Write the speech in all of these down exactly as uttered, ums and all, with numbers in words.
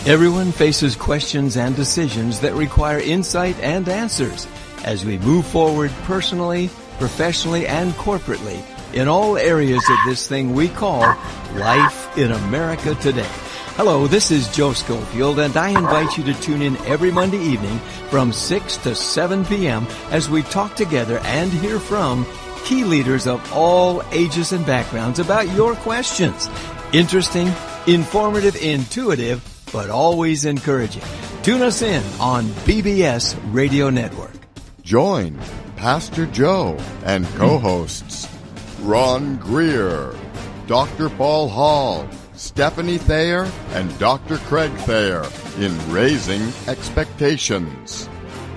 Everyone faces questions and decisions that require insight and answers as we move forward personally, professionally, and corporately in all areas of this thing we call life in America today. Hello, this is Joe Schofield, and I invite you to tune in every Monday evening from six to seven p.m. as we talk together and hear from key leaders of all ages and backgrounds about your questions. Interesting, informative, intuitive, but always encouraging. Tune us in on B B S Radio Network. Join Pastor Joe and co-hosts Ron Greer, Doctor Paul Hall, Stephanie Thayer, and Doctor Craig Thayer in Raising Expectations.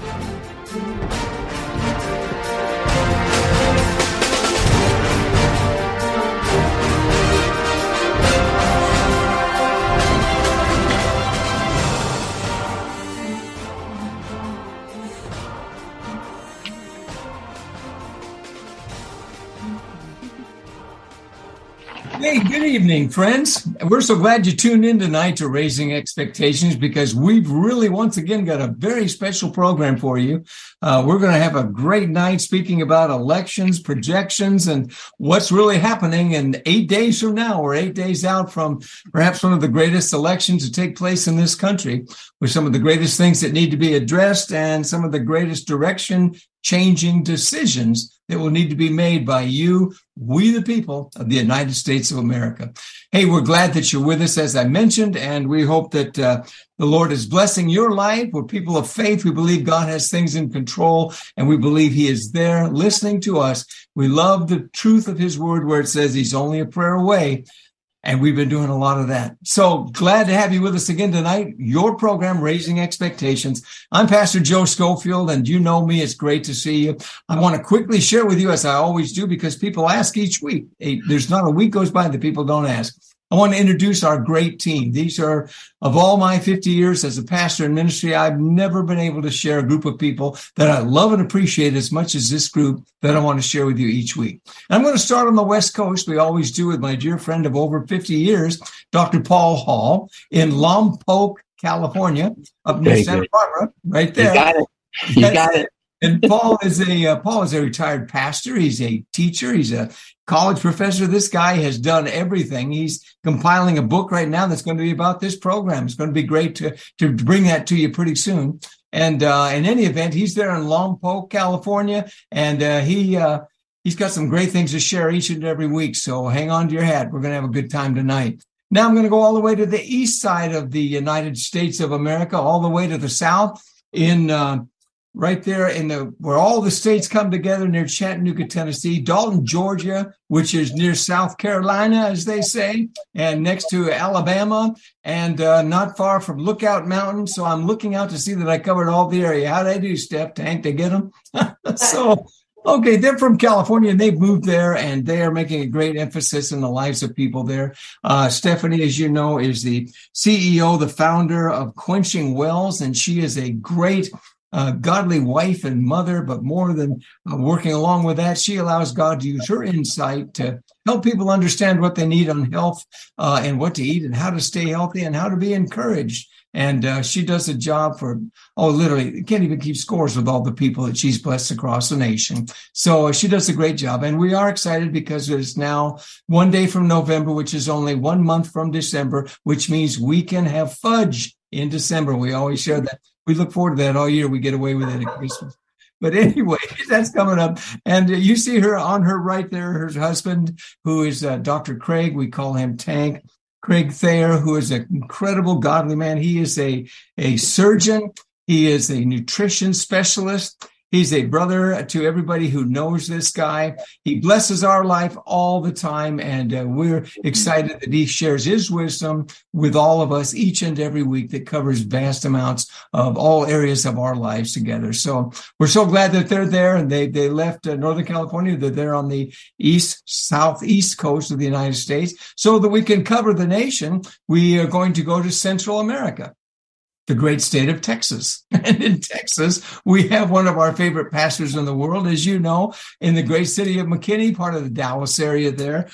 Hey, good evening, friends. We're so glad you tuned in tonight to Raising Expectations because we've really, once again, got a very special program for you. Uh, we're going to have a great night speaking about elections, projections, and what's really happening in eight days from now. We're eight days out from perhaps one of the greatest elections to take place in this country, with some of the greatest things that need to be addressed and some of the greatest direction-changing decisions that will need to be made by you, we the people of the United States of America. Hey, we're glad that you're with us, as I mentioned, and we hope that uh, the Lord is blessing your life. We're people of faith. We believe God has things in control, and we believe He is there listening to us. We love the truth of His word where it says He's only a prayer away. And we've been doing a lot of that. So glad to have you with us again tonight. Your program, Raising Expectations. I'm Pastor Joe Schofield, and you know me. It's great to see you. I want to quickly share with you, as I always do, because people ask each week. There's not a week goes by that people don't ask. I want to introduce our great team. These are, of all my fifty years as a pastor in ministry, I've never been able to share a group of people that I love and appreciate as much as this group that I want to share with you each week. And I'm going to start on the West Coast. We always do with my dear friend of over fifty years, Doctor Paul Hall, in Lompoc, California, up near Santa Barbara, right there. You got it. You got it. And Paul is a uh, Paul is a retired pastor. He's a teacher. He's a college professor. This guy has done everything. He's compiling a book right now that's going to be about this program. It's going to be great to to bring that to you pretty soon. And uh, in any event, he's there in Lompoc, California, and uh, he uh, he's got some great things to share each and every week. So hang on to your hat. We're going to have a good time tonight. Now I'm going to go all the way to the east side of the United States of America, all the way to the south in. Uh, Right there in the where all the states come together near Chattanooga, Tennessee, Dalton, Georgia, which is near South Carolina, as they say, and next to Alabama, and uh, not far from Lookout Mountain. So I'm looking out to see that I covered all the area. How'd I do, Steph? Tank to get them? So, okay, they're from California, and they've moved there, and they are making a great emphasis in the lives of people there. Uh, Stephanie, as you know, is the C E O, the founder of Quenching Wells, and she is a great Uh, godly wife and mother, but more than uh, working along with that, she allows God to use her insight to help people understand what they need on health uh, and what to eat and how to stay healthy and how to be encouraged. And uh, she does a job for, oh, literally, can't even keep scores with all the people that she's blessed across the nation. So uh, she does a great job. And we are excited because it's now one day from November, which is only one month from December, which means we can have fudge in December. We always share that. We look forward to that all year. We get away with it at Christmas. But anyway, that's coming up. And uh, you see her on her right there, her husband, who is uh, Doctor Craig. We call him Tank. Craig Thayer, who is an incredible godly man. He is a, a surgeon. He is a nutrition specialist. He's a brother to everybody who knows this guy. He blesses our life all the time, and uh, we're excited that he shares his wisdom with all of us each and every week that covers vast amounts of all areas of our lives together. So we're so glad that they're there, and they they left uh, Northern California. They're there on the east, southeast coast of the United States so that we can cover the nation. We are going to go to Central America. the great state of Texas. And in Texas, we have one of our favorite pastors in the world, as you know, in the great city of McKinney, part of the Dallas area there,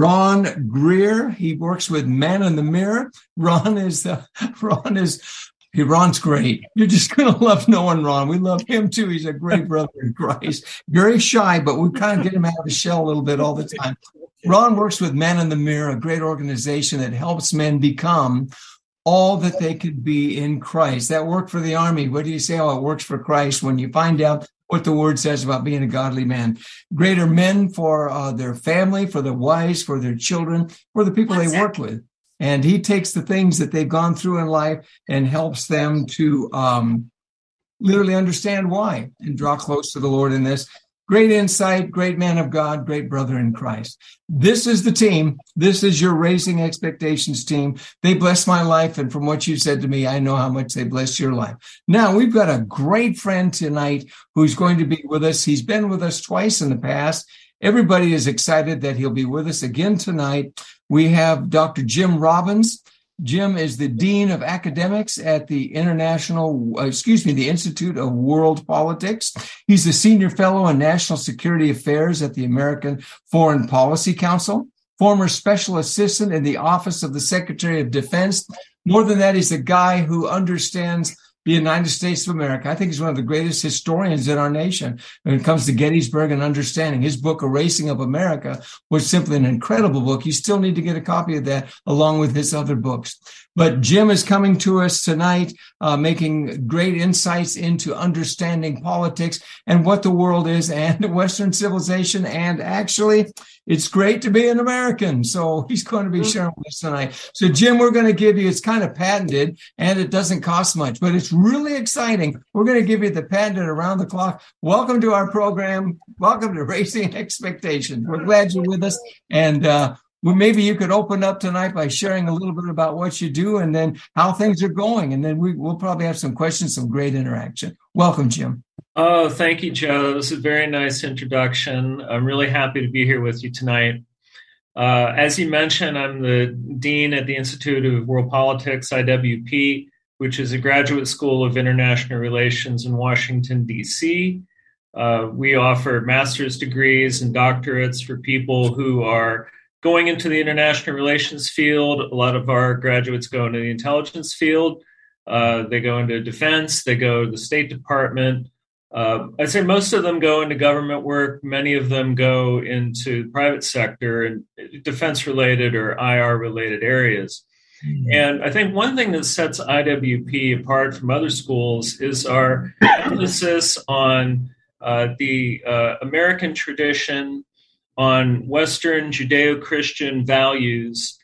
Ron Greer. He works with Man in the Mirror. Ron is, uh, Ron is, Hey, Ron's great. You're just going to love knowing Ron. We love him too. He's a great brother in Christ. Very shy, but we kind of get him out of his shell a little bit all the time. Ron works with Man in the Mirror, a great organization that helps men become all that they could be in Christ. That worked for the Army. What do you say? Oh, it works for Christ when you find out what the word says about being a godly man. Greater men for uh, their family, for their wives, for their children, for the people they work with. And he takes the things that they've gone through in life and helps them to um, literally understand why and draw close to the Lord in this. Great insight, great man of God, great brother in Christ. This is the team. This is your Raising Expectations team. They bless my life. And from what you said to me, I know how much they bless your life. Now, we've got a great friend tonight who's going to be with us. He's been with us twice in the past. Everybody is excited that he'll be with us again tonight. We have Doctor Jim Robbins. Jim is the Dean of Academics at the International, uh, excuse me, the Institute of World Politics. He's a Senior Fellow in National Security Affairs at the American Foreign Policy Council, former Special Assistant in the Office of the Secretary of Defense. More than that, he's a guy who understands the United States of America. I think he's one of the greatest historians in our nation when it comes to Gettysburg and understanding. His book, Erasing of America, was simply an incredible book. You still need to get a copy of that along with his other books. But Jim is coming to us tonight, uh, making great insights into understanding politics and what the world is and Western civilization. And actually, it's great to be an American. So he's going to be sharing with us tonight. So Jim, we're going to give you, it's kind of patented and it doesn't cost much, but it's really exciting. We're going to give you the patented around the clock. Welcome to our program. Welcome to Raising Expectations. We're glad you're with us. And, uh, well, maybe you could open up tonight by sharing a little bit about what you do and then how things are going. And then we, we'll probably have some questions, some great interaction. Welcome, Jim. Oh, thank you, Joe. This is a very nice introduction. I'm really happy to be here with you tonight. Uh, as you mentioned, I'm the Dean at the Institute of World Politics, I W P, which is a graduate school of international relations in Washington, D C. Uh, we offer master's degrees and doctorates for people who are going into the international relations field. A lot of our graduates go into the intelligence field. Uh, they go into defense. They go to the State Department. Uh, I'd say most of them go into government work. Many of them go into the private sector and defense-related or I R-related areas. Mm-hmm. And I think one thing that sets I W P apart from other schools is our emphasis on uh, the uh, American tradition, on Western Judeo-Christian values,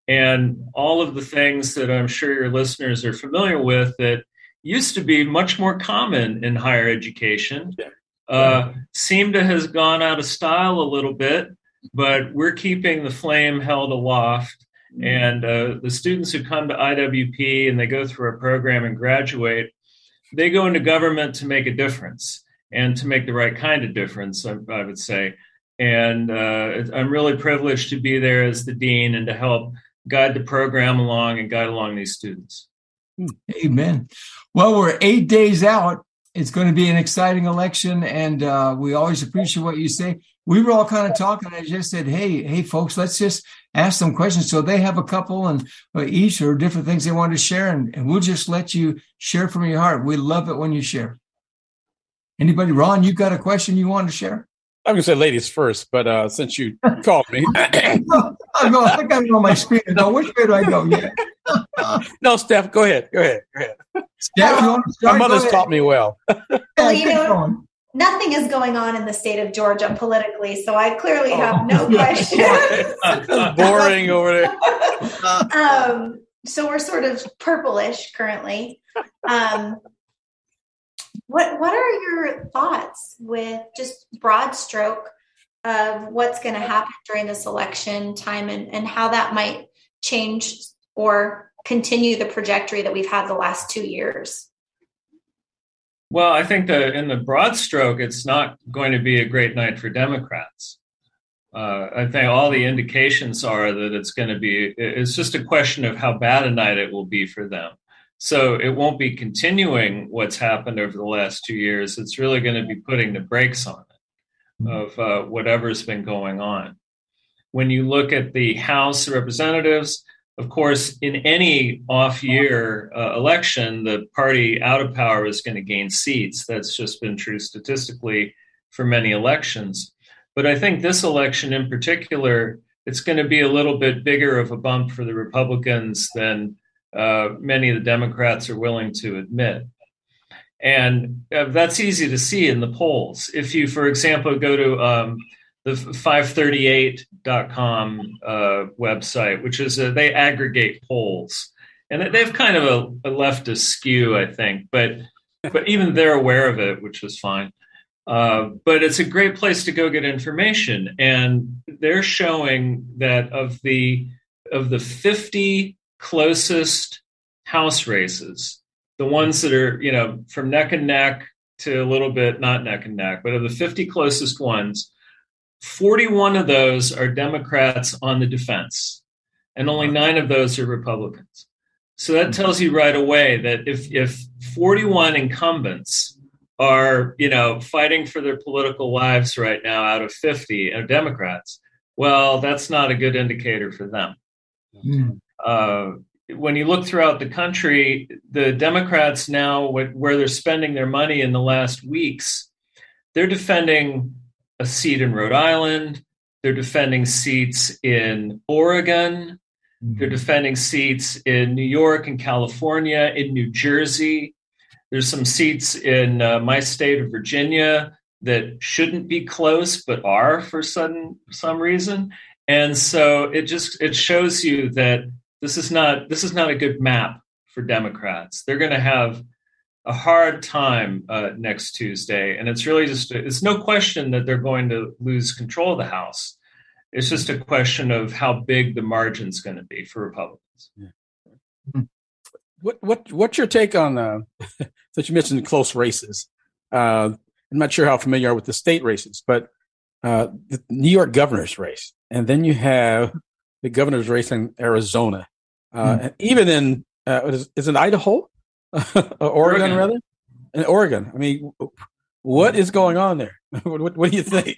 and all of the things that I'm sure your listeners are familiar with that used to be much more common in higher education, uh, seem to have gone out of style a little bit, but we're keeping the flame held aloft. And uh, the students who come to I W P and they go through our program and graduate, they go into government to make a difference and to make the right kind of difference, I, I would say. And uh, I'm really privileged to be there as the dean and to help guide the program along and guide along these students. Amen. Well, we're eight days out. It's going to be an exciting election, and uh, we always appreciate what you say. We were all kind of talking. I just said, hey, hey, folks, let's just ask some questions. So they have a couple and uh, each or different things they want to share, and, and we'll just let you share from your heart. We love it when you share. Anybody? Ron, you got a question you want to share? I'm going to say ladies first, but uh, since you called me. I'll go, I got it on my screen. No, which way do I go? Yeah. No, Steph, go ahead. Go ahead. Go ahead. Steph, you want to start? My mother's taught me well. Well, you know, nothing is going on in the state of Georgia politically, so I clearly have no questions. Boring over there. um, so we're sort of purplish currently. Um, What what are your thoughts with just broad stroke of what's going to happen during this election time and, and how that might change or continue the trajectory that we've had the last two years? Well, I think that in the broad stroke, it's not going to be a great night for Democrats. Uh, I think all the indications are that it's going to be, it's just a question of how bad a night it will be for them. So it won't be continuing what's happened over the last two years. It's really going to be putting the brakes on it of uh, whatever's been going on. When you look at the House of Representatives, of course, in any off-year uh, election, the party out of power is going to gain seats. That's just been true statistically for many elections. But I think this election in particular, it's going to be a little bit bigger of a bump for the Republicans than uh, many of the Democrats are willing to admit. And uh, that's easy to see in the polls. If you, for example, go to um, the five thirty-eight dot com uh, website, which is a, they aggregate polls, and they've kind of a, a leftist skew, I think, but but even they're aware of it, which is fine. Uh, but it's a great place to go get information, and they're showing that of the of the fifty closest House races, the ones that are, you know, from neck and neck to a little bit not neck and neck, but of the fifty closest ones, forty-one of those are Democrats on the defense, and only nine of those are Republicans. So that tells you right away that if if forty-one incumbents are, you know, fighting for their political lives right now out of fifty are Democrats, well, that's not a good indicator for them. Mm. Uh, when you look throughout the country, the Democrats now, where they're spending their money in the last weeks, they're defending a seat in Rhode Island. They're defending seats in Oregon. Mm-hmm. They're defending seats in New York and California, in New Jersey. There's some seats in uh, my state of Virginia that shouldn't be close, but are for some, some reason. And so it just, it shows you that this is not, this is not a good map for Democrats. They're going to have a hard time uh, next Tuesday. And it's really just, it's no question that they're going to lose control of the House. It's just a question of how big the margin's going to be for Republicans. Yeah. What what what's your take on, uh, that you mentioned close races? Uh, I'm not sure how familiar you are with the state races, but uh, the New York governor's race. And then you have the governor's race in Arizona. Uh, mm. And even in, uh, is, is it Idaho? Oregon, Oregon, rather? In Oregon. I mean, what is going on there? what, what, what do you think?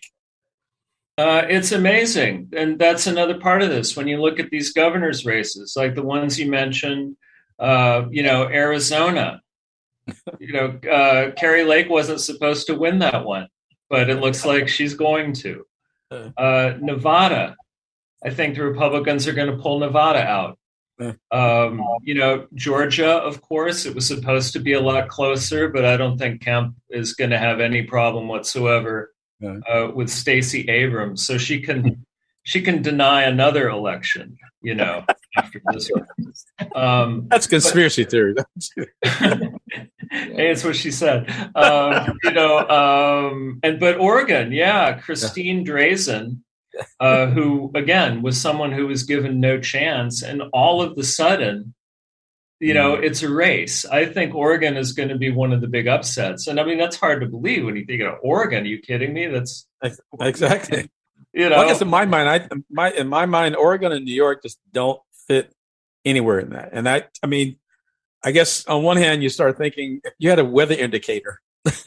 Uh, it's amazing. And that's another part of this. When you look at these governor's races, like the ones you mentioned, uh, you know, Arizona, you know, uh, Carrie Lake wasn't supposed to win that one, but it looks like she's going to. Uh, Nevada, I think the Republicans are going to pull Nevada out. Um, you know, Georgia, of course, it was supposed to be a lot closer, but I don't think Kemp is going to have any problem whatsoever uh, with Stacey Abrams. So she can she can deny another election, you know, after this one. Um, That's conspiracy but, theory. Hey, it's what she said. Um, you know, um, and but Oregon, yeah, Christine Drazan. Uh, who, again, was someone who was given no chance. And all of the sudden, you know, it's a race. I think Oregon is going to be one of the big upsets. And I mean, that's hard to believe when you think of Oregon. Are you kidding me? That's exactly. You know, well, I guess in my mind, I my in my mind, Oregon and New York just don't fit anywhere in that. And I, I mean, I guess on one hand, you start thinking if you had a weather indicator,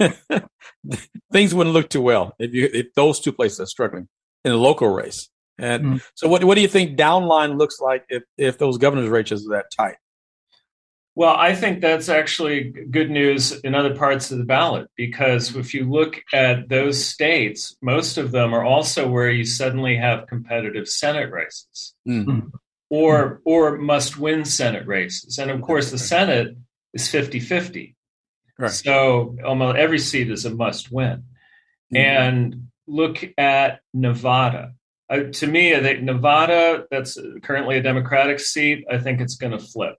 things wouldn't look too well if you if those two places are struggling in a local race. And mm-hmm. so what, what do you think downline looks like if, if those governor's races are that tight? Well, I think that's actually good news in other parts of the ballot, because if you look at those states, most of them are also where you suddenly have competitive Senate races mm-hmm. or, or must win Senate races. And of course, the Senate is fifty-fifty. Right. So almost every seat is a must win. Mm-hmm. And look at Nevada. Uh, to me, I think Nevada, that's currently a Democratic seat. I think it's going to flip.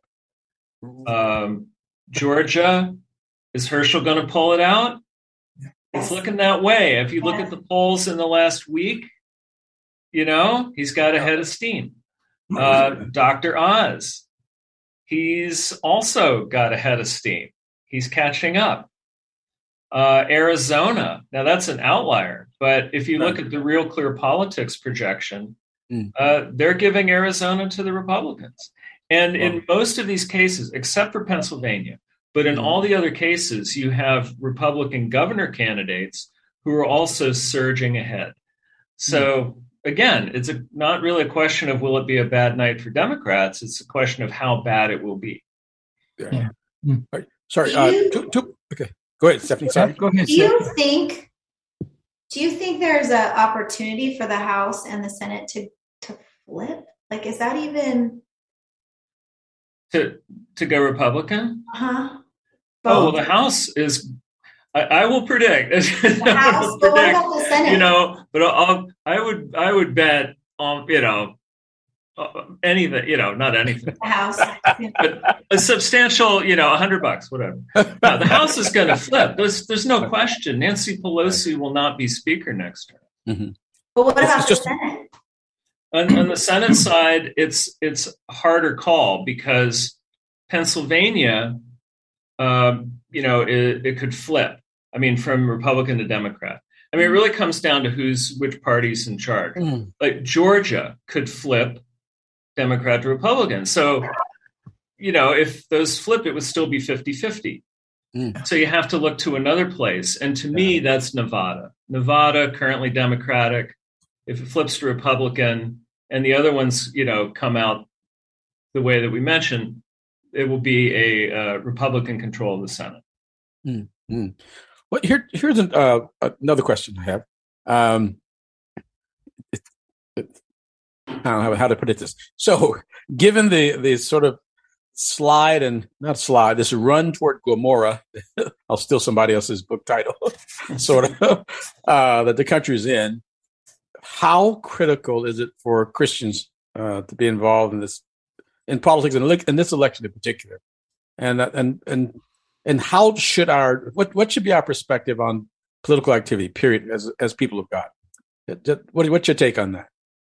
Um, Georgia, is Herschel going to pull it out? It's looking that way. If you look at the polls in the last week, you know, he's got a head of steam. Uh, Doctor Oz, he's also got a head of steam. He's catching up. Uh, Arizona, now that's an outlier, but if you look at the Real Clear Politics projection, mm. uh, they're giving Arizona to the Republicans. And in most of these cases, except for Pennsylvania, but in all the other cases, you have Republican governor candidates who are also surging ahead. So again, it's a, not really a question of will it be a bad night for Democrats. It's a question of how bad it will be. Yeah. yeah. Right. Sorry. Uh, two, two, okay. Go ahead, Stephanie. Sorry. Go ahead. Do you think? Do you think there's an opportunity for the House and the Senate to to flip? Like, is that even to to go Republican? Uh-huh. Oh, well, the House is. I, I will predict. The House, but what about the Senate? You know, but I'll, I would I would bet on you know uh, anything. You know, not anything. The House, but a substantial. You know, a hundred bucks, whatever. No, the House is going to flip. There's there's no question. Nancy Pelosi will not be Speaker next term. Mm-hmm. But what about it's the just, Senate? On, on the Senate side, it's it's a harder call because Pennsylvania, um, you know, it, it could flip. I mean, from Republican to Democrat. I mean, it really comes down to who's which party's in charge. Mm. Like Georgia could flip Democrat to Republican. So, you know, if those flip, it would still be fifty-fifty. Mm. So you have to look to another place. And to me, that's Nevada. Nevada, currently Democratic. If it flips to Republican and the other ones, you know, come out the way that we mentioned, it will be a uh, Republican control of the Senate. Mm. Mm. Well, here, here's an, uh, another question I have. Um, it, it, I don't know how to put it this. So, given the the sort of slide and not slide, this run toward Gomorrah, I'll steal somebody else's book title, sort of, uh, that the country's in. How critical is it for Christians uh, to be involved in this, in politics, and in this election in particular? And and and and how should our what what should be our perspective on political activity? Period. As as people of God, what what's your take on that?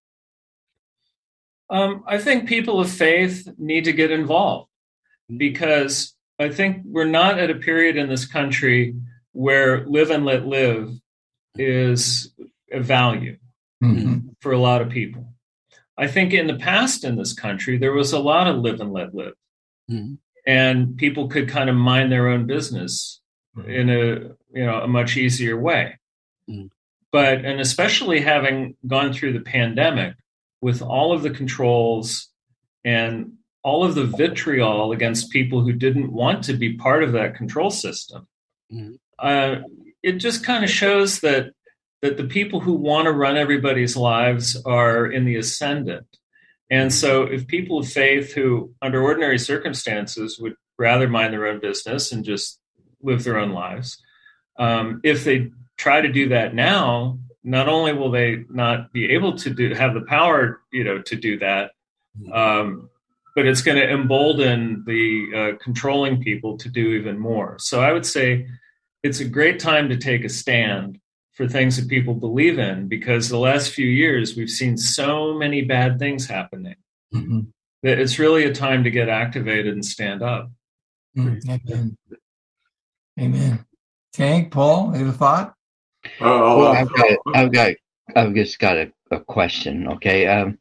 Um, I think people of faith need to get involved because I think we're not at a period in this country where live and let live is a value. Mm-hmm. For a lot of people. I think in the past in this country, there was a lot of live and let live. Mm-hmm. And people could kind of mind their own business mm-hmm. in a, you know, a much easier way. Mm-hmm. But, and especially having gone through the pandemic with all of the controls and all of the vitriol against people who didn't want to be part of that control system, mm-hmm. uh, it just kind of shows that that the people who want to run everybody's lives are in the ascendant. And so if people of faith who, under ordinary circumstances, would rather mind their own business and just live their own lives, um, if they try to do that now, not only will they not be able to do have the power, you know, to do that, um, but it's going to embolden the uh, controlling people to do even more. So I would say it's a great time to take a stand for things that people believe in, because the last few years we've seen so many bad things happening mm-hmm. that it's really a time to get activated and stand up. Mm, amen. Amen. Okay, Paul, you have a thought? Oh, well, I've got, I've got, I've just got a, a question. Okay. Um,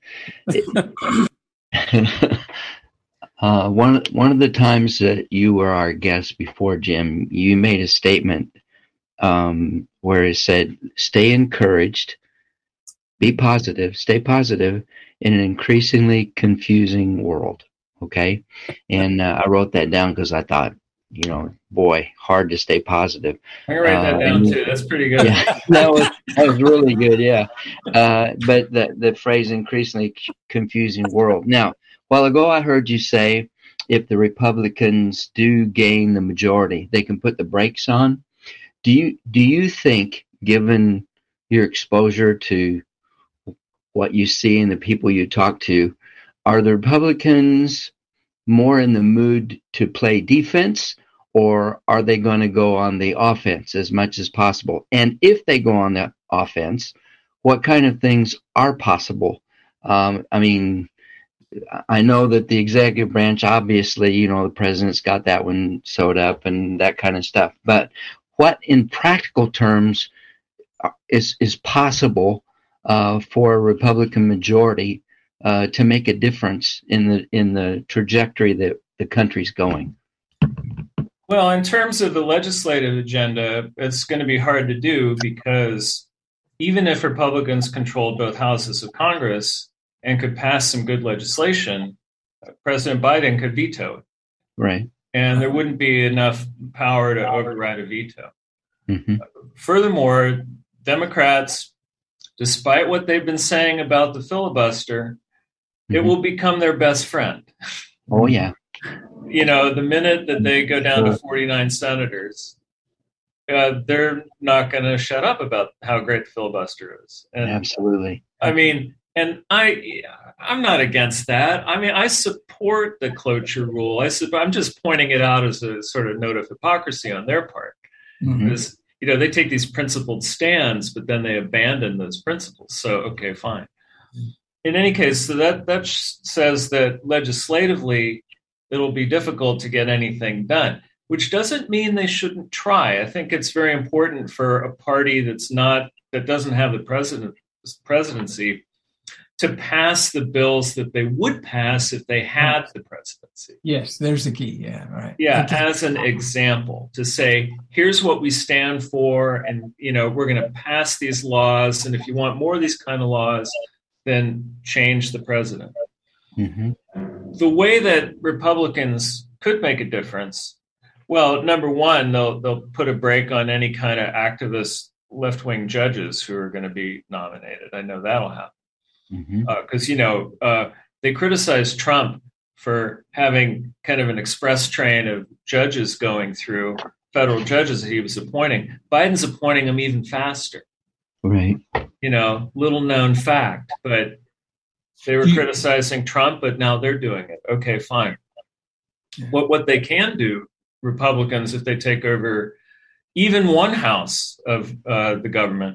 uh, one, one of the times that you were our guest before, Jim, you made a statement Um, where it said, stay encouraged, be positive, stay positive in an increasingly confusing world. Okay. And uh, I wrote that down because I thought, you know, boy, hard to stay positive. I can write uh, that down too. That's pretty good. Yeah, that was, that was really good. Yeah. Uh, but the, the phrase increasingly confusing world. Now, a while ago, I heard you say, if the Republicans do gain the majority, they can put the brakes on. Do you do you think, given your exposure to what you see and the people you talk to, are the Republicans more in the mood to play defense, or are they going to go on the offense as much as possible? And if they go on the offense, what kind of things are possible? Um, I mean, I know that the executive branch, obviously, you know, the president's got that one sewed up and that kind of stuff. But what, in practical terms, is is possible uh, for a Republican majority uh, to make a difference in the in the trajectory that the country's going? Well, in terms of the legislative agenda, it's going to be hard to do because even if Republicans controlled both houses of Congress and could pass some good legislation, President Biden could veto it. Right. And there wouldn't be enough power to override a veto. Mm-hmm. Furthermore, Democrats, despite what they've been saying about the filibuster, mm-hmm. it will become their best friend. Oh, yeah. You know, the minute that they go down to forty-nine senators, uh, they're not going to shut up about how great the filibuster is. And, absolutely. I mean, and I, I'm not against that. I mean, I support the cloture rule. I su- I'm just pointing it out as a sort of note of hypocrisy on their part. Mm-hmm. Because, you know, they take these principled stands, but then they abandon those principles. So, okay, fine. In any case, so that, that says that legislatively, it'll be difficult to get anything done, which doesn't mean they shouldn't try. I think it's very important for a party that's not, that doesn't have the president, presidency to pass the bills that they would pass if they had the presidency. Yes, there's the key. Yeah, right. Yeah, okay. As an example, to say, here's what we stand for, and you know, we're going to pass these laws, and if you want more of these kind of laws, then change the president. Mm-hmm. The way that Republicans could make a difference, well, number one, they'll they'll put a break on any kind of activist left-wing judges who are going to be nominated. I know that'll happen. Because, Mm-hmm. uh, you know, uh, they criticized Trump for having kind of an express train of judges going through, federal judges that he was appointing. Biden's appointing them even faster. Right. You know, little known fact, but they were You- criticizing Trump, but now they're doing it. Okay, fine. Yeah. What what they can do, Republicans, if they take over even one house of uh, the government,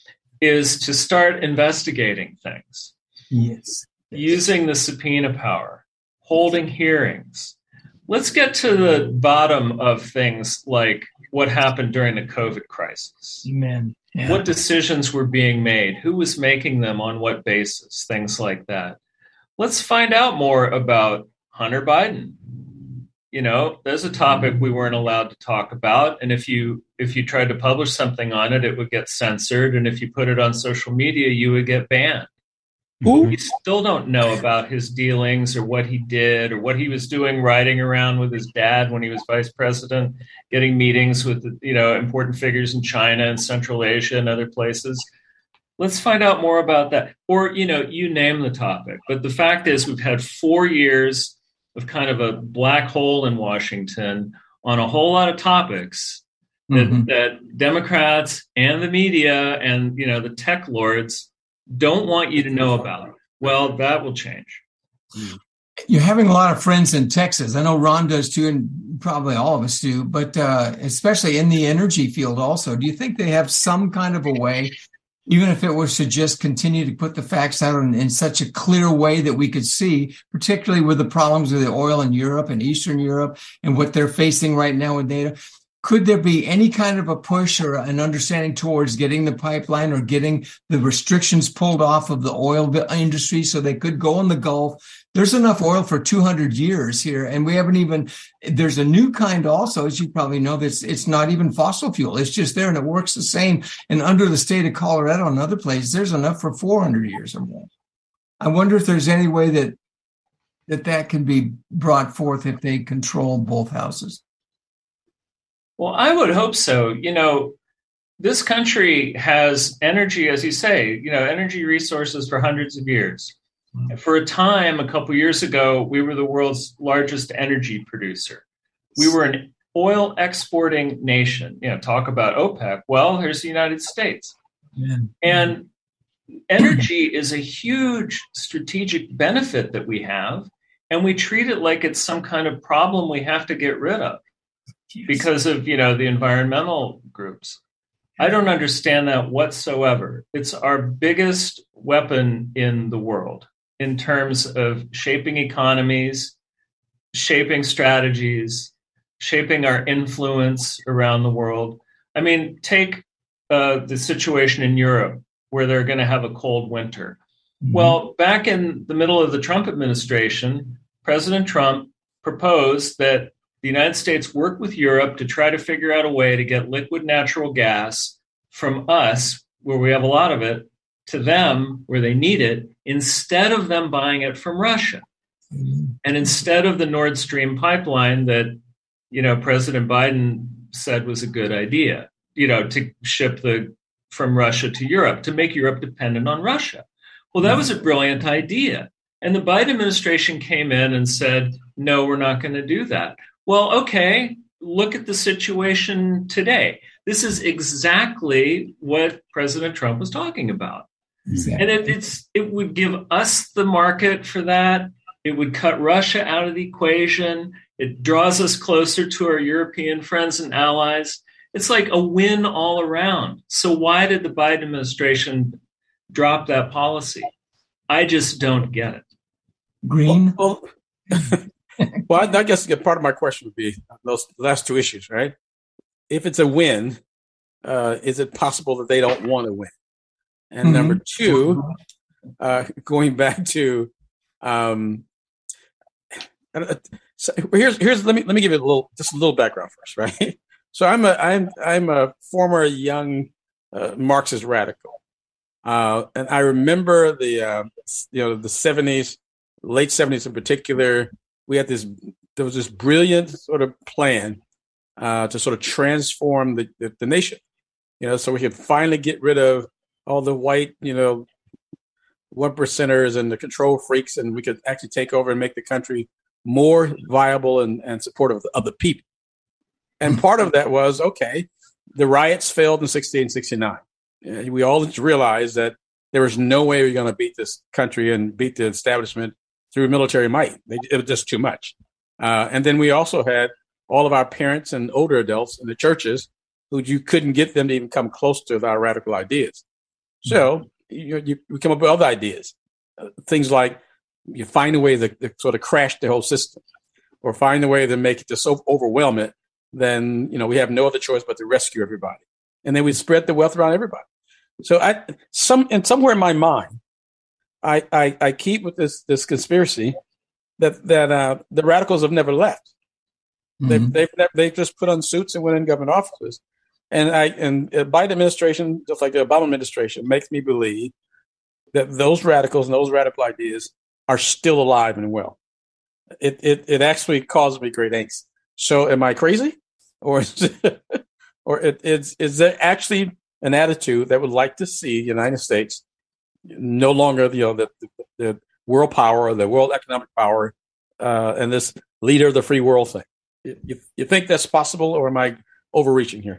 is to start investigating things, Yes. using the subpoena power, holding hearings. Let's get to the bottom of things like what happened during the COVID crisis. Amen. Yeah. What decisions were being made? Who was making them? On what basis? Things like that. Let's find out more about Hunter Biden. You know, there's a topic we weren't allowed to talk about. And if you if you tried to publish something on it, it would get censored. And if you put it on social media, you would get banned. Ooh. We still don't know about his dealings or what he did or what he was doing, riding around with his dad when he was vice president, getting meetings with, you know, important figures in China and Central Asia and other places. Let's find out more about that. Or, you know, you name the topic. But the fact is, we've had four years of kind of a black hole in Washington on a whole lot of topics that, Mhm. that Democrats and the media and, you know, the tech lords don't want you to know about. Well, that will change. You're having a lot of friends in Texas. I know Ron does too, and probably all of us do, but uh, especially in the energy field also. Do you think they have some kind of a way, even if it was to just continue to put the facts out in, in such a clear way that we could see, particularly with the problems with the oil in Europe and Eastern Europe and what they're facing right now with data? Could there be any kind of a push or an understanding towards getting the pipeline or getting the restrictions pulled off of the oil industry so they could go in the Gulf? There's enough oil for two hundred years here, and we haven't even, there's a new kind also, as you probably know, that's it's not even fossil fuel. It's just there and it works the same. And under the state of Colorado and other places, there's enough for four hundred years or more. I wonder if there's any way that that, that can be brought forth if they control both houses. Well, I would hope so. You know, this country has energy, as you say, you know, energy resources for hundreds of years. Mm-hmm. For a time, a couple years ago, we were the world's largest energy producer. We were an oil exporting nation. You know, talk about OPEC. Well, here's the United States. Yeah. And energy is a huge strategic benefit that we have, and we treat it like it's some kind of problem we have to get rid of. Because of, you know, the environmental groups. I don't understand that whatsoever. It's our biggest weapon in the world in terms of shaping economies, shaping strategies, shaping our influence around the world. I mean, take uh, the situation in Europe where they're going to have a cold winter. Mm-hmm. Well, back in the middle of the Trump administration, President Trump proposed that the United States work with Europe to try to figure out a way to get liquid natural gas from us, where we have a lot of it, to them, where they need it, instead of them buying it from Russia. Mm-hmm. And instead of the Nord Stream pipeline that, you know, President Biden said was a good idea, you know, to ship the from Russia to Europe, to make Europe dependent on Russia. Well, that was a brilliant idea. And the Biden administration came in and said, no, we're not going to do that. Well, okay, look at the situation today. This is exactly what President Trump was talking about. Exactly. And it, it's it would give us the market for that. It would cut Russia out of the equation. It draws us closer to our European friends and allies. It's like a win all around. So why did the Biden administration drop that policy? I just don't get it. Green? Well, well I guess part of my question would be those last two issues, right? If it's a win, uh, is it possible that they don't want to win? And mm-hmm. number two, uh, going back to, um, so here's here's let me let me give you a little just a little background first, right? So I'm a I'm I'm a former young uh, Marxist radical, uh, and I remember the uh, you know the seventies, late seventies in particular. We had this there was this brilliant sort of plan uh, to sort of transform the, the the nation, you know, so we could finally get rid of all the white you know one percenters and the control freaks, and we could actually take over and make the country more viable and, and supportive of the, of the people. And part of that was, okay, the riots failed in sixty-eight and sixty-nine. We all realized that there was no way we were going to beat this country and beat the establishment through military might. It was just too much. Uh, and then we also had all of our parents and older adults in the churches who you couldn't get them to even come close to our radical ideas. So you, you we come up with other ideas, uh, things like you find a way to, to sort of crash the whole system, or find a way to make it just so overwhelm it, then you know we have no other choice but to rescue everybody, and then we spread the wealth around everybody. So I some and somewhere in my mind, I I, I keep with this this conspiracy that that uh, the radicals have never left. Mm-hmm. They've they've they just put on suits and went in government offices, and I and the Biden administration, just like the Obama administration, makes me believe that those radicals and those radical ideas are still alive and well. It it it actually causes me great angst. So am I crazy? Or is it, or it, it's is there actually an attitude that would like to see the United States no longer, you know, the, the, the world power or the world economic power uh, and this leader of the free world thing? You, you think that's possible, or am I overreaching here?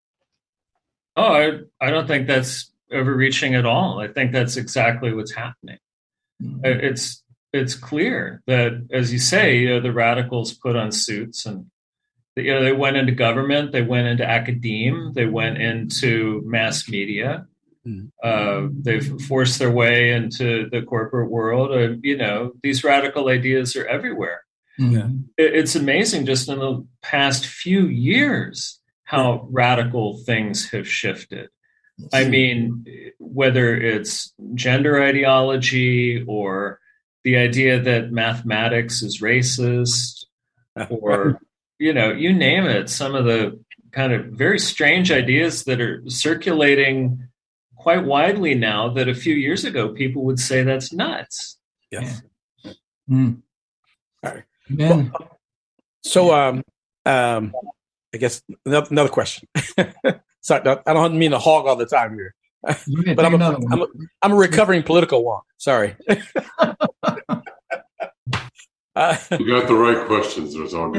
Oh, I, I don't think that's overreaching at all. I think that's exactly what's happening. Mm-hmm. It's it's clear that, as you say, you know, the radicals put on suits, and you know, they went into government, they went into academia, they went into mass media. Mm-hmm. Uh, they've forced their way into the corporate world. Uh, you know, these radical ideas are everywhere. Mm-hmm. It, it's amazing just in the past few years how radical things have shifted. I mean, whether it's gender ideology or the idea that mathematics is racist, or, you know, you name it, some of the kind of very strange ideas that are circulating quite widely now that a few years ago people would say that's nuts. Yes. Yeah. Mm. All right. Well, so, um, um, I guess another, another question. Sorry, I don't mean to hog all the time here, but I'm a, I'm, a, I'm a recovering political wonk. Sorry. uh, you got the right questions. There's on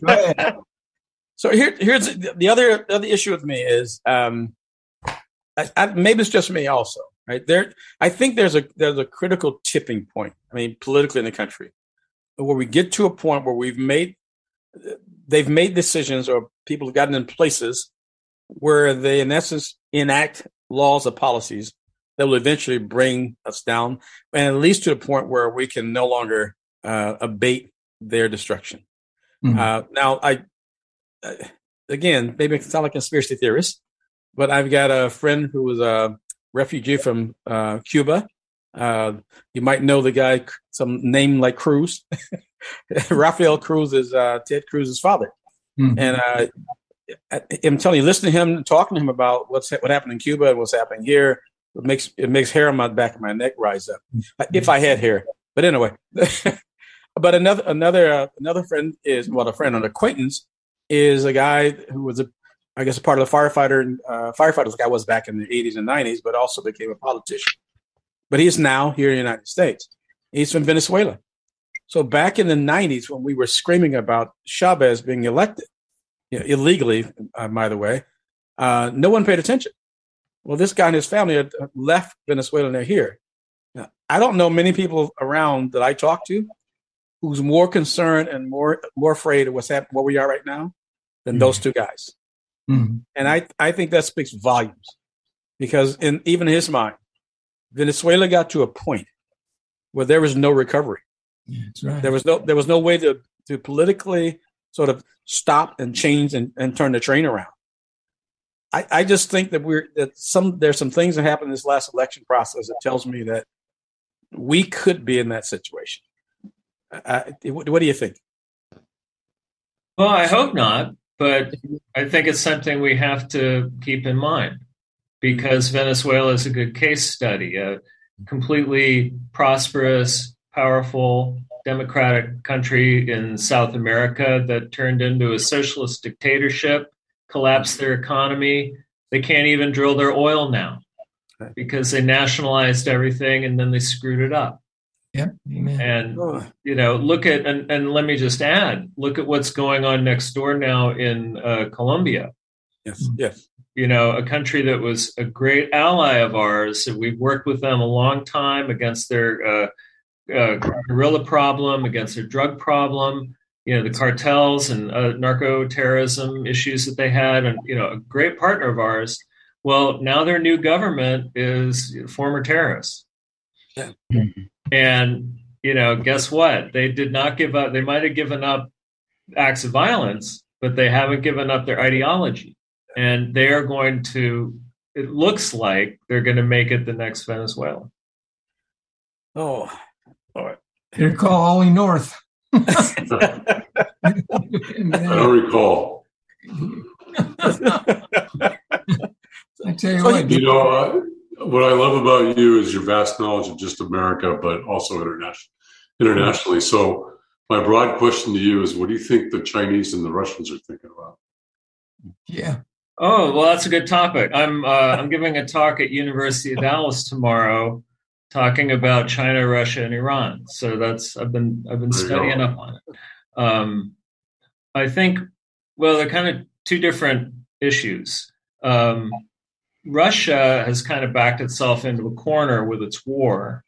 So here, here's the other the other issue with me is um, I, I, maybe it's just me also, right? There, I think there's a there's a critical tipping point. I mean, politically in the country, where we get to a point where we've made they've made decisions, or people have gotten in places where they, in essence, enact laws or policies that will eventually bring us down, and at least to a point where we can no longer uh, abate their destruction. Mm-hmm. Uh, now, I uh, again, maybe I sound like a conspiracy theorist, but I've got a friend who was a refugee from uh, Cuba, Uh, you might know the guy, some name like Cruz. Rafael Cruz is uh, Ted Cruz's father. Mm-hmm. And uh, I'm telling you, listening to him, talking to him about what's what happened in Cuba and what's happening here, it makes it makes hair on my back of my neck rise up. Mm-hmm. If I had hair, but anyway. But another another uh, another friend is well, a friend, an acquaintance is a guy who was a, I guess, a part of the firefighter uh, firefighters like I was back in the eighties and nineties, but also became a politician. But he's now here in the United States. He's from Venezuela. So back in the nineties, when we were screaming about Chavez being elected, you know, illegally, uh, by the way, uh, no one paid attention. Well, this guy and his family had left Venezuela and they're here. Now, I don't know many people around that I talk to who's more concerned and more more afraid of what's happening, where we are right now, than mm-hmm. those two guys. Mm-hmm. And I, I think that speaks volumes because in even in his mind, Venezuela got to a point where there was no recovery. Yeah, that's right. There was no there was no way to, to politically sort of stop and change and, and turn the train around. I, I just think that we're that some there's some things that happened in this last election process that tells me that we could be in that situation. Uh, what, what do you think? Well, I hope not, but I think it's something we have to keep in mind because Venezuela is a good case study, a completely prosperous, powerful, democratic country in South America that turned into a socialist dictatorship, collapsed their economy. They can't even drill their oil now because they nationalized everything and then they screwed it up. Yeah, amen. And, you know, look at, and, and let me just add, look at what's going on next door now in uh, Colombia. Yes, yes. You know, a country that was a great ally of ours. We've worked with them a long time against their uh, uh, guerrilla problem, against their drug problem, you know, the cartels and uh, narco-terrorism issues that they had, and, you know, a great partner of ours. Well, now their new government is former terrorists. Yeah. And, you know, guess what? They did not give up. They might have given up acts of violence, but they haven't given up their ideology. And they are going to, it looks like they're going to make it the next Venezuela. Oh, all right. They're called Ollie North. I don't recall. I tell you so, what. You know, uh, what I love about you is your vast knowledge of just America, but also international, internationally. So my broad question to you is, what do you think the Chinese and the Russians are thinking about? Yeah. Oh, well, that's a good topic. I'm uh, I'm giving a talk at University of Dallas tomorrow, talking about China, Russia, and Iran. So that's I've been I've been studying up on it. Um, I think well, they're kind of two different issues. Um, Russia has kind of backed itself into a corner with its war.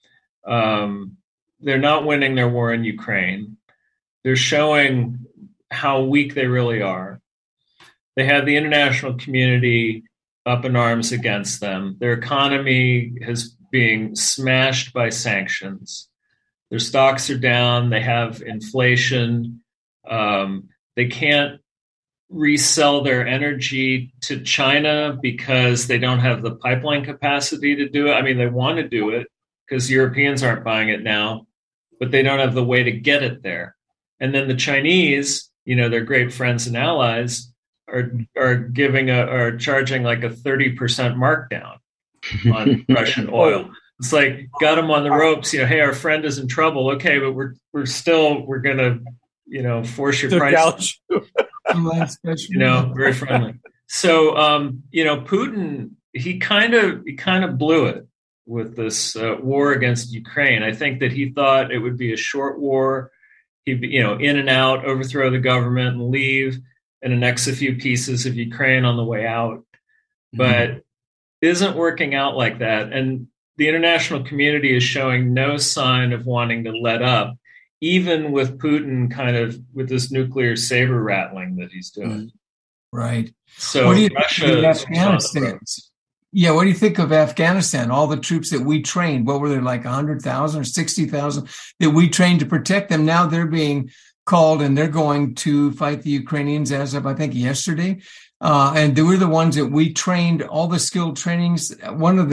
Um, they're not winning their war in Ukraine. They're showing how weak they really are. They have the international community up in arms against them. Their economy is being smashed by sanctions. Their stocks are down. They have inflation. Um, they can't resell their energy to China because they don't have the pipeline capacity to do it. I mean, they want to do it because Europeans aren't buying it now, but they don't have the way to get it there. And then the Chinese, you know, they're great friends and allies, are are giving a are charging like a thirty percent markdown on Russian oil. It's like got them on the ropes. You know, hey, our friend is in trouble. Okay, but we're we're still we're gonna you know force your price. You know, very friendly. So um, you know, Putin he kind of he kind of blew it with this uh, war against Ukraine. I think that he thought it would be a short war. He'd be, you know, in and out, overthrow the government and leave, and annex a few pieces of Ukraine on the way out. But mm-hmm. isn't working out like that. And the international community is showing no sign of wanting to let up, even with Putin kind of with this nuclear saber rattling that he's doing. Right. So what do you Russia think of Afghanistan? Yeah, what do you think of Afghanistan? All the troops that we trained, what were there, like one hundred thousand or sixty thousand that we trained to protect them? Now they're being called and they're going to fight the Ukrainians as of, I think, yesterday. Uh, and they were the ones that we trained, all the skilled trainings. One of the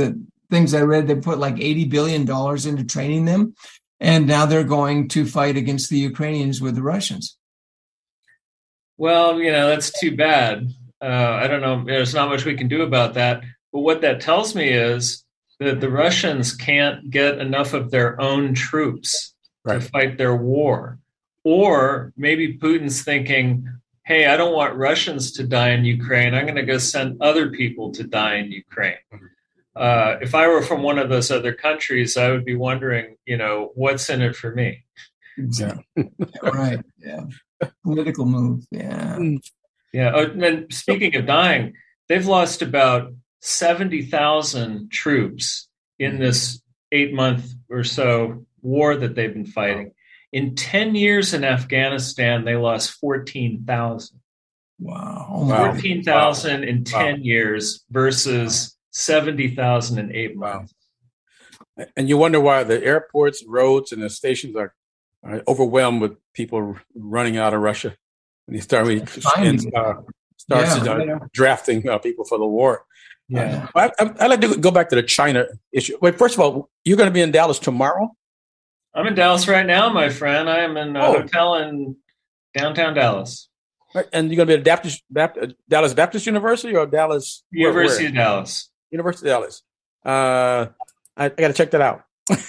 things I read, they put like eighty billion dollars into training them. And now they're going to fight against the Ukrainians with the Russians. Well, you know, that's too bad. Uh, I don't know. There's not much we can do about that. But what that tells me is that the Russians can't get enough of their own troops right. to fight their war. Or maybe Putin's thinking, hey, I don't want Russians to die in Ukraine. I'm going to go send other people to die in Ukraine. Uh, if I were from one of those other countries, I would be wondering, you know, what's in it for me? Yeah. Right. Yeah. Political move. Yeah. Yeah. Oh, and speaking of dying, they've lost about seventy thousand troops in this eight month or so war that they've been fighting. In ten years in Afghanistan, they lost fourteen thousand. Wow. Oh, fourteen thousand wow. in ten wow. years versus seventy thousand in eight months. Wow. And you wonder why the airports, roads, and the stations are, are overwhelmed with people running out of Russia. And you start, we, and, uh, starts yeah, uh, yeah. drafting uh, people for the war. Yeah. Uh, I, I'd like to go back to the China issue. Wait, first of all, you're going to be in Dallas tomorrow? I'm in Dallas right now, my friend. I am in a oh. hotel in downtown Dallas. Right. And you're going to be at Baptist, Baptist, Dallas Baptist University or Dallas? University where, where? of Dallas. University of Dallas. Uh, I, I got to check that out.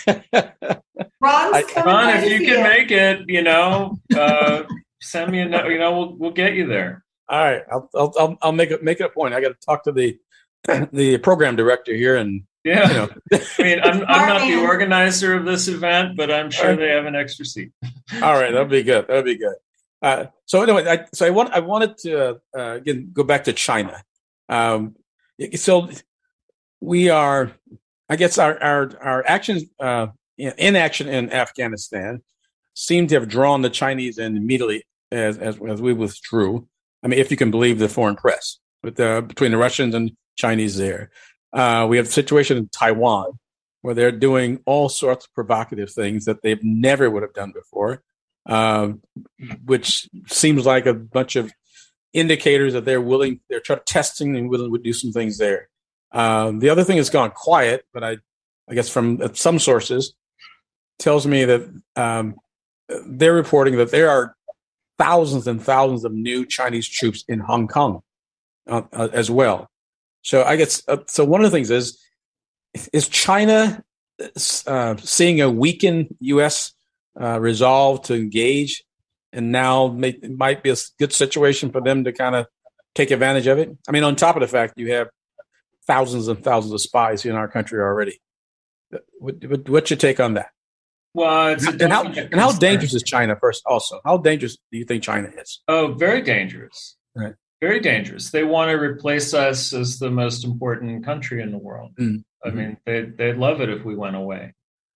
Ron's I, coming Ron, if you you. can make it, you know, uh, send me a note. You know, we'll we'll get you there. All right, I'll I'll I'll make it make it a point. I got to talk to the the program director here, and yeah, you know. I mean, I'm I'm not the organizer of this event, but I'm sure they have an extra seat. All right, that'll be good. That'll be good. Uh, so anyway, I, so I want I wanted to uh, again go back to China. Um, so we are, I guess, our our our actions, uh, inaction in Afghanistan seem to have drawn the Chinese in immediately as as, as we withdrew. I mean, if you can believe the foreign press, with the, between the Russians and Chinese there. Uh, we have a situation in Taiwan where they're doing all sorts of provocative things that they never would have done before, uh, which seems like a bunch of indicators that they're willing, they're trying, testing and willing to do some things there. Um, the other thing has gone quiet, but I, I guess from some sources, tells me that um, they're reporting that there are thousands and thousands of new Chinese troops in Hong Kong uh, uh, as well. So I guess uh, so. One of the things is is China uh, seeing a weakened U S uh, resolve to engage, and now may, it might be a good situation for them to kind of take advantage of it. I mean, on top of the fact you have thousands and thousands of spies in our country already. What, what, what's your take on that? Well, it's a and how and how dangerous is China? First, also, how dangerous do you think China is? Oh, very dangerous. Right. Very dangerous. They want to replace us as the most important country in the world. Mm-hmm. I mean, they'd, they'd love it if we went away.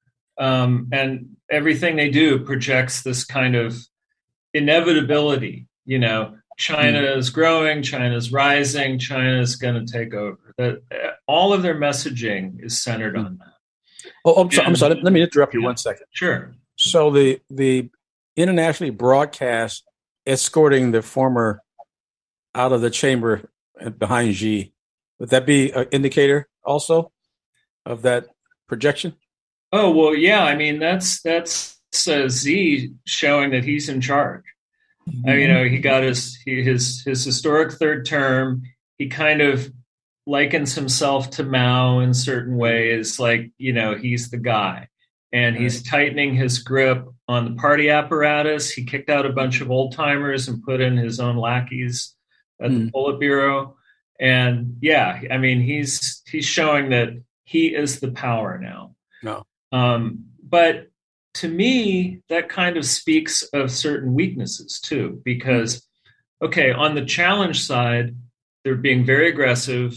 Um, and everything they do projects this kind of inevitability. You know, China mm-hmm. is growing, China's rising, China's going to take over. That all of their messaging is centered mm-hmm. on that. Oh, I'm, so, I'm sorry. Let me interrupt you yeah, one second. Sure. So the the internationally broadcast escorting the former out of the chamber behind Xi, would that be an indicator also of that projection? Oh, well, yeah. I mean, that's that's uh, Xi showing that he's in charge. Mm-hmm. I mean, you know, he got his he, his his historic third term. He kind of likens himself to Mao in certain ways, like, you know, he's the guy. And he's right. tightening his grip on the party apparatus. He kicked out a bunch of old timers and put in his own lackeys at mm. the Politburo. And yeah, I mean, he's he's showing that he is the power now. No. Um, but to me, that kind of speaks of certain weaknesses too, because, okay, on the challenge side, they're being very aggressive.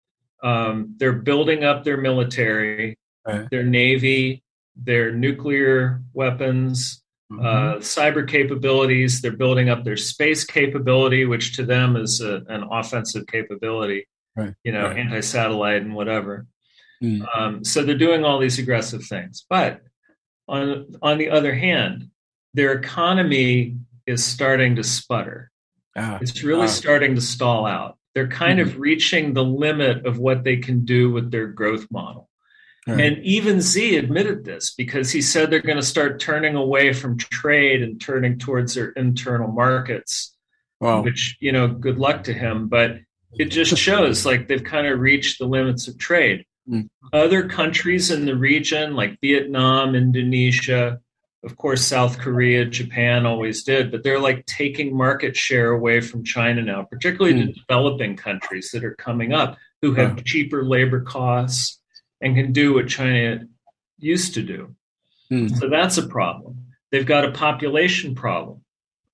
Um, they're building up their military, right. their navy, their nuclear weapons, mm-hmm. uh, cyber capabilities. They're building up their space capability, which to them is a, an offensive capability, right. you know, right. anti-satellite and whatever. Mm. Um, so they're doing all these aggressive things. But on on the other hand, their economy is starting to sputter. Ah. It's really ah. starting to stall out. They're kind mm-hmm. of reaching the limit of what they can do with their growth model. Right. And even Xi admitted this because he said they're going to start turning away from trade and turning towards their internal markets, wow. which, you know, good luck to him. But it just shows like they've kind of reached the limits of trade. Mm. Other countries in the region like Vietnam, Indonesia, of course, South Korea, Japan always did, but they're like taking market share away from China now, particularly mm. the developing countries that are coming up who have wow. cheaper labor costs and can do what China used to do. Mm. So that's a problem. They've got a population problem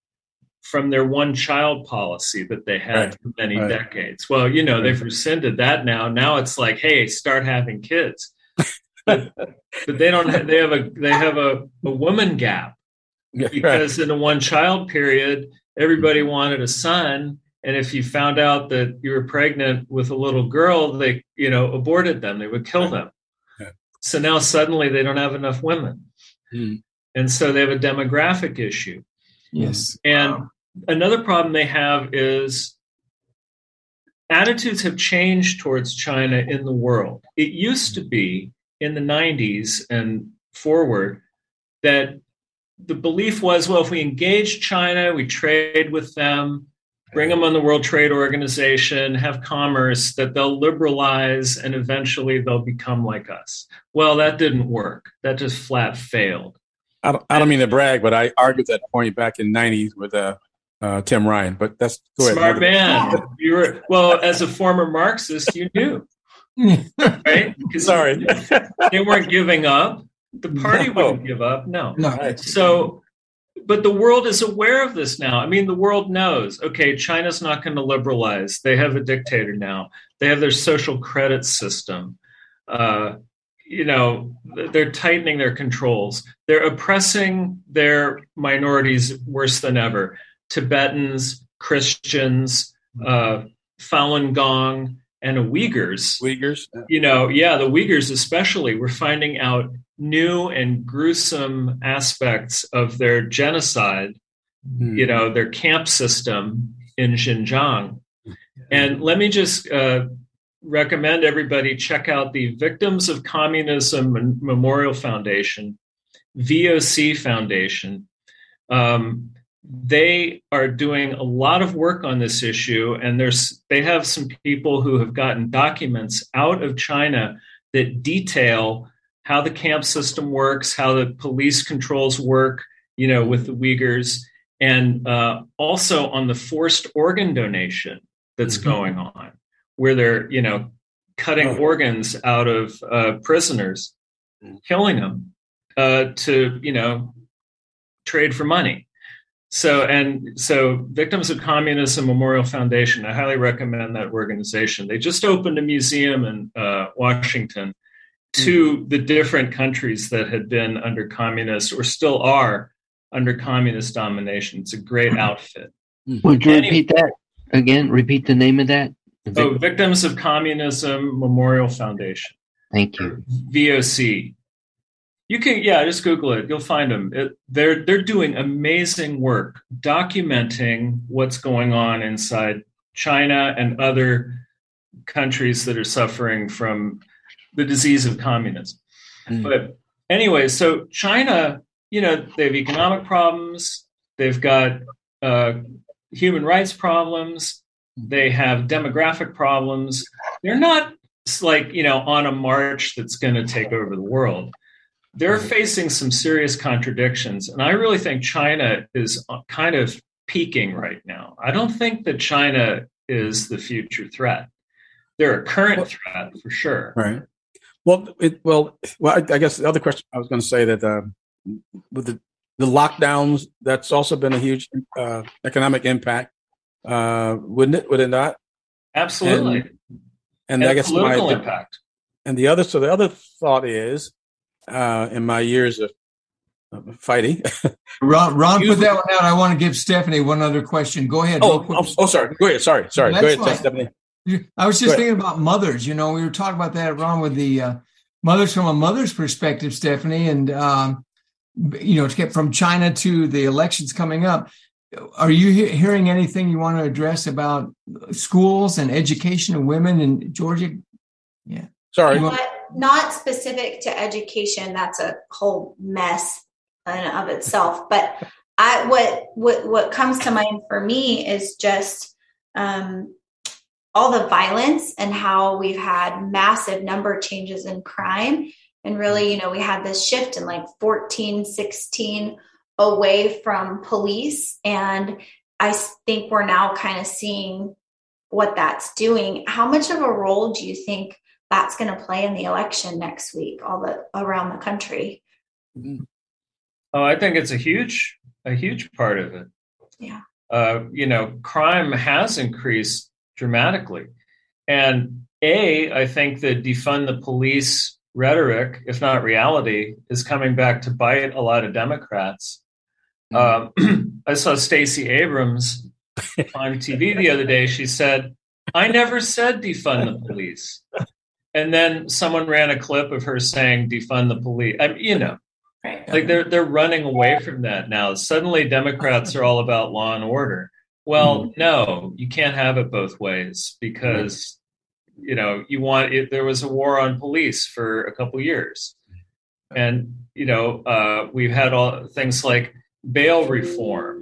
from their one-child policy that they had right. for many right. decades. Well, you know, right. they've rescinded that now. Now it's like, hey, start having kids. But, but they don't have, they have a they have a, a woman gap because right. in a one-child period, everybody wanted a son. And if you found out that you were pregnant with a little girl, they, you know, aborted them. They would kill them. Yeah. So now suddenly they don't have enough women. Mm. And so they have a demographic issue. Yes. And wow. another problem they have is attitudes have changed towards China in the world. It used to be in the nineties and forward that the belief was, well, if we engage China, we trade with them, bring them on the World Trade Organization, have commerce, that they'll liberalize and eventually they'll become like us. Well, that didn't work. That just flat failed. I don't, I don't mean to brag, but I argued that point back in the nineties with uh, uh, Tim Ryan. But that's go ahead. Smart man. You were, well, as a former Marxist, you knew. Right? Sorry. They weren't giving up. The party no. wouldn't give up. No. No. So, but the world is aware of this now. I mean, the world knows, okay, China's not going to liberalize. They have a dictator now. They have their social credit system. Uh, you know, they're tightening their controls. They're oppressing their minorities worse than ever. Tibetans, Christians, uh, Falun Gong, and Uyghurs. Uyghurs? You know, yeah, the Uyghurs especially. We're finding out new and gruesome aspects of their genocide, mm. you know, their camp system in Xinjiang. And let me just uh, recommend everybody check out the Victims of Communism Memorial Foundation, V O C Foundation. Um, they are doing a lot of work on this issue, and there's they have some people who have gotten documents out of China that detail how the camp system works, how the police controls work, you know, with the Uyghurs, and uh, also on the forced organ donation that's mm-hmm. going on, where they're, you know, cutting oh. organs out of uh, prisoners, killing them uh, to, you know, trade for money. So, and so Victims of Communism Memorial Foundation, I highly recommend that organization. They just opened a museum in uh, Washington to the different countries that had been under communist or still are under communist domination. It's a great outfit. Would you Any, repeat that again? Repeat the name of that? The oh, Victims of Communism Memorial Foundation. Thank you. V O C. You can, yeah, just Google it. You'll find them. It, they're they're doing amazing work documenting what's going on inside China and other countries that are suffering from the disease of communism. Mm. But anyway, so China, you know, they have economic problems. They've got uh, human rights problems. They have demographic problems. They're not like, you know, on a march that's going to take over the world. They're facing some serious contradictions. And I really think China is kind of peaking right now. I don't think that China is the future threat. They're a current well, threat for sure. Right. Well, it, well, well. I, I guess the other question I was going to say that uh, with the, the lockdowns, that's also been a huge uh, economic impact, uh, wouldn't it? Would it not? Absolutely. And, and, and I guess political my, impact. And the other, so the other thought is, uh, in my years of, of fighting, Ron, Ron put that one out. I want to give Stephanie one other question. Go ahead. Oh, oh, oh, sorry. Go ahead. Sorry, sorry. No, Go ahead, fine. Stephanie. I was just thinking about mothers. You know, we were talking about that, Ron, with the uh, mothers from a mother's perspective, Stephanie, and um, you know, to get from China to the elections coming up. Are you he- hearing anything you want to address about schools and education of women in Georgia? Yeah. Sorry. What not specific to education. That's a whole mess in and of itself. But I, what, what, what comes to mind for me is just, um, all the violence and how we've had massive number changes in crime. And really, you know, we had this shift in like fourteen, sixteen away from police. And I think we're now kind of seeing what that's doing. How much of a role do you think that's going to play in the election next week, all the around the country? Oh, I think it's a huge, a huge part of it. Yeah. Uh, you know, crime has increased dramatically. And A, I think the defund the police rhetoric, if not reality, is coming back to bite a lot of Democrats. Mm-hmm. Um, I saw Stacey Abrams on T V the other day. She said, I never said defund the police. And then someone ran a clip of her saying defund the police. I mean, you know, right. Like they're they're running away from that now. Suddenly Democrats are all about law and order. Well, mm-hmm. no, you can't have it both ways because, you know, you want it. There was a war on police for a couple years. And, you know, uh, we've had all things like bail reform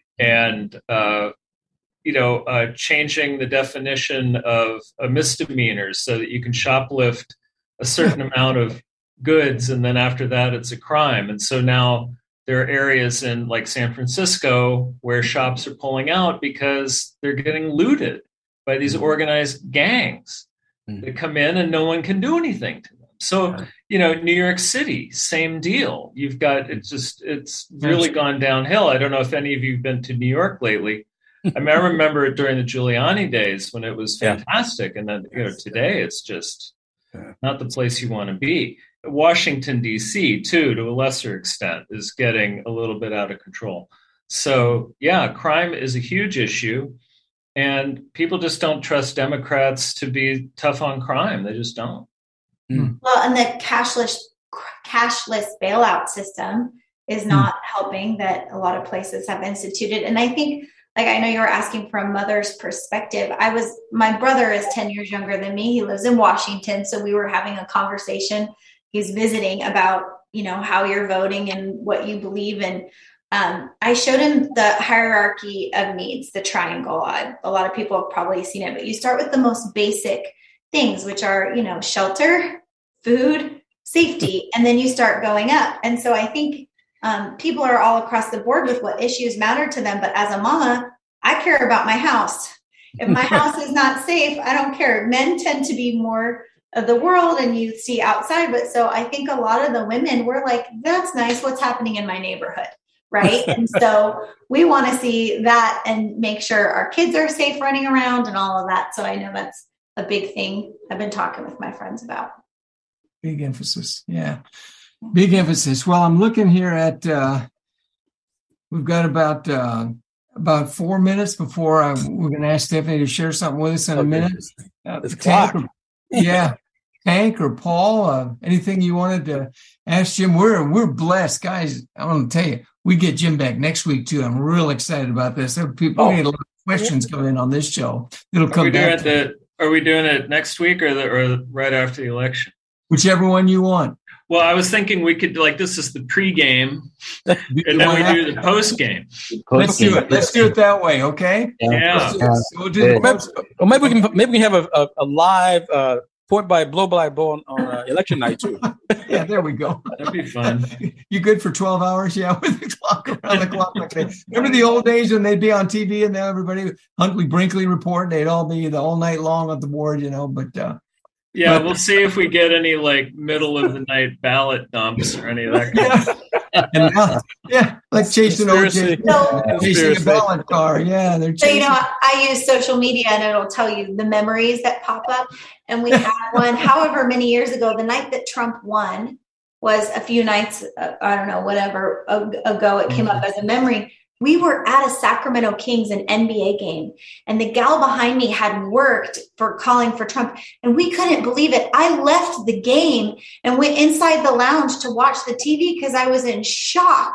and, uh, you know, uh, changing the definition of a misdemeanor so that you can shoplift a certain amount of goods. And then after that, it's a crime. And so now there are areas in like San Francisco where shops are pulling out because they're getting looted by these organized gangs mm-hmm. that come in and no one can do anything to them. So, you know, New York City, same deal. You've got, it's just, it's really gone downhill. I don't know if any of you have been to New York lately. I mean, I remember it during the Giuliani days when it was fantastic. Yeah. And then, you know, today it's just not the place you want to be. Washington, D C, too, to a lesser extent, is getting a little bit out of control. So, yeah, crime is a huge issue. And people just don't trust Democrats to be tough on crime. They just don't. Mm. Well, and the cashless cashless bailout system is not mm. helping that a lot of places have instituted. And I think, like, I know you were asking from a mother's perspective. I was, my brother is ten years younger than me. He lives in Washington. So we were having a conversation. He's visiting about, you know, how you're voting and what you believe in. Um, I showed him the hierarchy of needs, the triangle. I, a lot of people have probably seen it, but you start with the most basic things, which are, you know, shelter, food, safety, and then you start going up. And so I think um, people are all across the board with what issues matter to them. But as a mama, I care about my house. If my house is not safe, I don't care. Men tend to be more of the world and you see outside. But so I think a lot of the women were like, that's nice. What's happening in my neighborhood? Right. And so we want to see that and make sure our kids are safe running around and all of that. So I know that's a big thing I've been talking with my friends about. Big emphasis. Yeah. Big emphasis. Well, I'm looking here at, uh, we've got about, uh, about four minutes before I, we're going to ask Stephanie to share something with us in okay. a minute. Uh, it's clock. Or, yeah. Hank or Paul, uh, anything you wanted to ask Jim? We're we're blessed, guys. I want to tell you, we get Jim back next week too. I'm real excited about this. There are people, oh. we had a lot of questions coming in on this show. It'll come are we back. Doing the, are we doing it next week or the, or right after the election? Whichever one you want. Well, I was thinking we could like this is the pregame, and then we do the postgame. Let's do it. Let's do it that way, okay? Yeah. yeah. So we'll do maybe, or maybe we can maybe we can have a, a, a live. Uh, Point by blow by blow on uh, election night too. Yeah, there we go. That'd be fun. You good for twelve hours? Yeah, with the clock around the clock. Like that. Remember the old days when they'd be on T V and then everybody Huntley Brinkley report. They'd all be the all night long on the board, you know. But uh, yeah, but, we'll see if we get any like middle of the night ballot dumps or any of that. Kind of yeah. And now, yeah, like chasing O J, so, chasing a ballot car. Yeah, they're chasing. So you know, I use social media and it'll tell you the memories that pop up. And we had one, however many years ago, the night that Trump won was a few nights, uh, I don't know, whatever ago it came up as a memory. We were at a Sacramento Kings and N B A game, and the gal behind me had worked for calling for Trump, and we couldn't believe it. I left the game and went inside the lounge to watch the T V because I was in shock.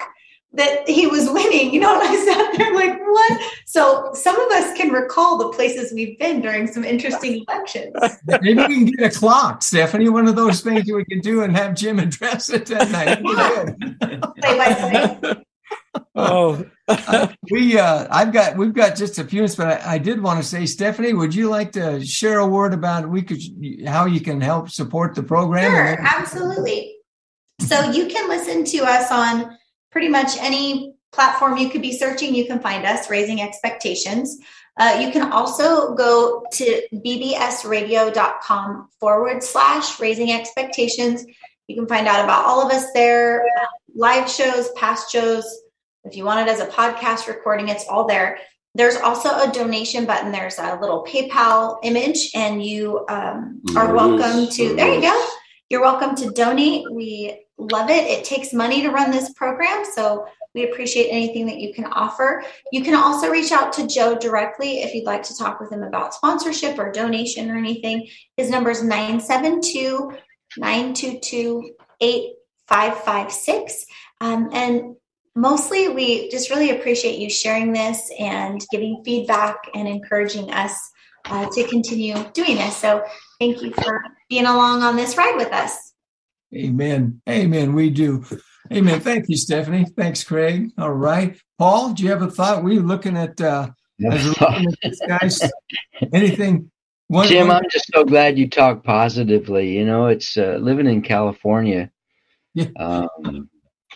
that he was winning, you know, and I sat there like, what? So some of us can recall the places we've been during some interesting elections. Maybe we can get a clock, Stephanie, one of those things we can do and have Jim address it that night. Yeah. Play by play. Oh, uh, we, uh, I've got, we've got just a few minutes, but I, I did want to say, Stephanie, would you like to share a word about we could, how you can help support the program? Sure, absolutely. So you can listen to us on pretty much any platform you could be searching. You can find us, Raising Expectations. Uh, you can also go to bbsradio.com forward slash Raising Expectations. You can find out about all of us there, uh, live shows, past shows. If you want it as a podcast recording, it's all there. There's also a donation button. There's a little PayPal image, and you um, are welcome to, there you go. You're welcome to donate. We love it. It takes money to run this program, so we appreciate anything that you can offer. You can also reach out to Joe directly if you'd like to talk with him about sponsorship or donation or anything. His number is nine seven two, nine two two, eight five five six. Um, and mostly, we just really appreciate you sharing this and giving feedback and encouraging us uh, to continue doing this. So thank you for being along on this ride with us. Amen. Amen. We do. Amen. Thank you, Stephanie. Thanks, Craig. All right. Paul, do you have a thought? We're looking at, uh, as we're looking at this, guys, anything? One, Jim, one, I'm just so glad you talk positively. You know, it's uh, living in California. Yeah. Um,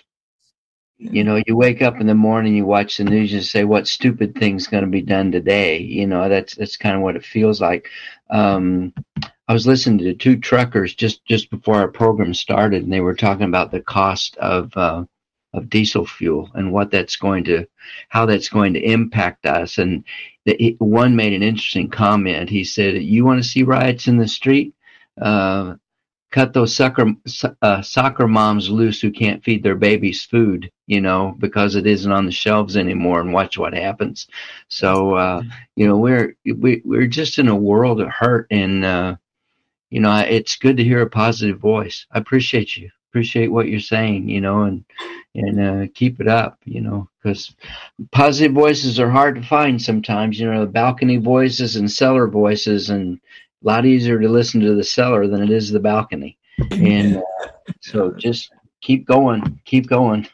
you know, you wake up in the morning, you watch the news, and say, "What stupid thing's going to be done today?" You know, that's that's kind of what it feels like. Um, I was listening to two truckers just, just before our program started, and they were talking about the cost of uh, of diesel fuel and what that's going to, how that's going to impact us. And the, one made an interesting comment. He said, "You want to see riots in the street? Uh, cut those sucker uh, soccer moms loose who can't feed their babies food, you know, because it isn't on the shelves anymore, and watch what happens." So, uh, you know, we're we, we're just in a world of hurt, and uh, you know, it's good to hear a positive voice. I appreciate you, appreciate what you're saying, you know, and and uh, keep it up, you know, because positive voices are hard to find sometimes. You know, the balcony voices and cellar voices, and a lot easier to listen to the cellar than it is the balcony. And uh, so just keep going, keep going.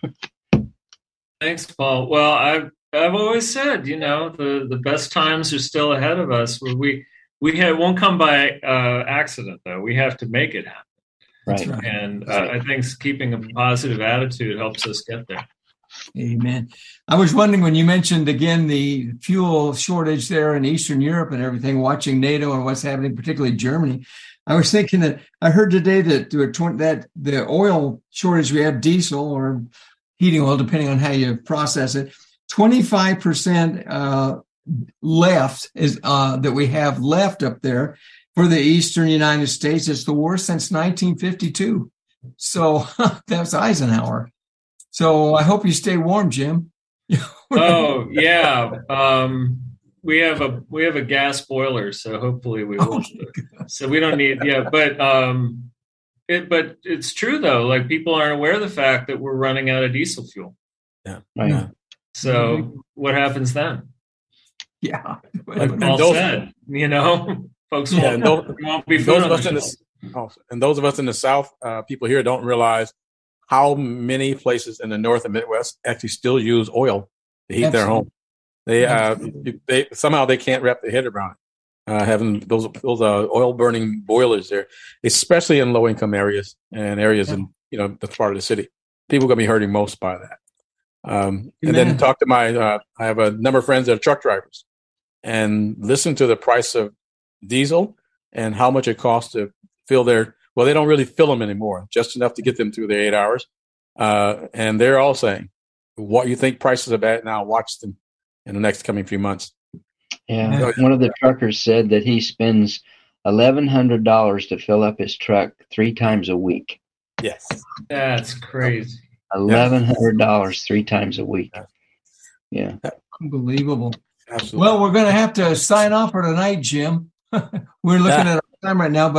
Thanks, Paul. Well, I've I've always said, you know, the, the best times are still ahead of us. Where we we have, won't come by uh, accident, though. We have to make it happen. Right. right. And uh, I think keeping a positive attitude helps us get there. Amen. I was wondering when you mentioned again the fuel shortage there in Eastern Europe and everything, watching NATO and what's happening, particularly Germany. I was thinking that I heard today that that the oil shortage we have, diesel or heating oil, depending on how you process it, twenty-five percent uh, left is uh, that we have left up there for the Eastern United States. It's the worst since nineteen fifty-two. So that's Eisenhower. So I hope you stay warm, Jim. Oh yeah, um, we have a we have a gas boiler, so hopefully we will. Oh, so we don't need yeah, but um, it but it's true though. Like people aren't aware of the fact that we're running out of diesel fuel. Yeah, right. Yeah. So mm-hmm. What happens then? Yeah, like Paul those, said, you know, folks yeah, won't, those, won't be those food of us in the oh, and those of us in the South, uh, people here don't realize how many places in the North and Midwest actually still use oil to heat Absolutely. Their home. They, uh, they somehow they can't wrap their head around it, uh, having those those uh, oil burning boilers there, especially in low income areas and areas yeah. in you know the part of the city. People are going to be hurting most by that. Um, and then talk to my, uh, I have a number of friends that are truck drivers, and listen to the price of diesel and how much it costs to fill their. Well, they don't really fill them anymore, just enough to get them through their eight hours. Uh, and they're all saying, what you think prices are at now, watch them in the next coming few months. Yeah. One of the truckers said that he spends eleven hundred dollars to fill up his truck three times a week. Yes. That's crazy. eleven hundred dollars three times a week. Yeah. Unbelievable. Absolutely. Well, we're going to have to sign off for tonight, Jim. We're looking yeah. at our time right now, but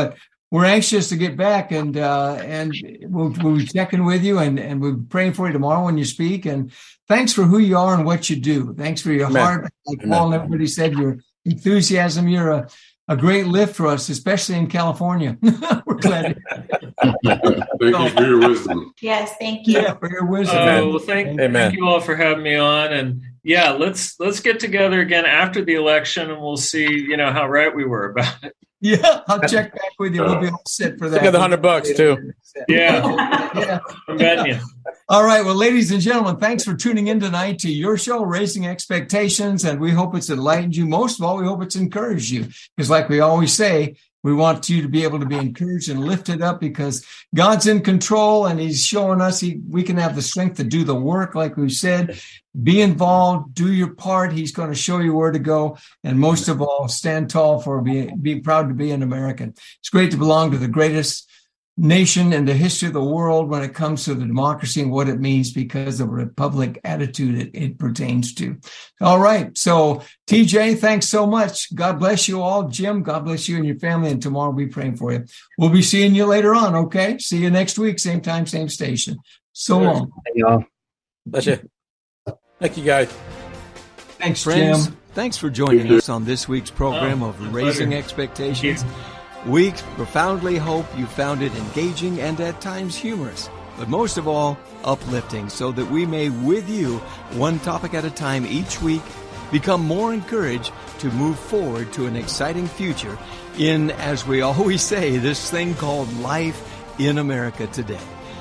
we're anxious to get back, and uh, and we'll, we'll be checking with you, and, and we'll be praying for you tomorrow when you speak. And thanks for who you are and what you do. Thanks for your Amen. heart. Like Amen. Paul and everybody said, your enthusiasm. You're a, a great lift for us, especially in California. We're glad. Thank you for your wisdom. Yes, thank you. Yeah, for your wisdom. Oh, well, thank, Amen. thank you all for having me on. And yeah, let's let's get together again after the election, and we'll see, you know, how right we were about it. Yeah, I'll check back with you. We'll be all set for that. Look at the hundred bucks too. Yeah, Yeah. I'm betting you. All right. Well, ladies and gentlemen, thanks for tuning in tonight to your show, Raising Expectations. And we hope it's enlightened you. Most of all, we hope it's encouraged you. Because like we always say, we want you to be able to be encouraged and lifted up because God's in control and he's showing us he, we can have the strength to do the work. Like we said, be involved, do your part. He's going to show you where to go. And most of all, stand tall for being, be proud to be an American. It's great to belong to the greatest nation in the history of the world when it comes to the democracy and what it means because of the republic attitude it, it pertains to. All right. So T J, thanks so much. God bless you all. Jim, God bless you and your family. And tomorrow we'll be praying for you. We'll be seeing you later on. Okay. See you next week. Same time, same station. So long. Hey, y'all. That's it. Thank you, guys. Thanks, Friends, Jim. thanks for joining us on this week's program Oh, of my Raising pleasure. Expectations. We profoundly hope you found it engaging and at times humorous, but most of all, uplifting so that we may, with you, one topic at a time each week, become more encouraged to move forward to an exciting future in, as we always say, this thing called life in America today.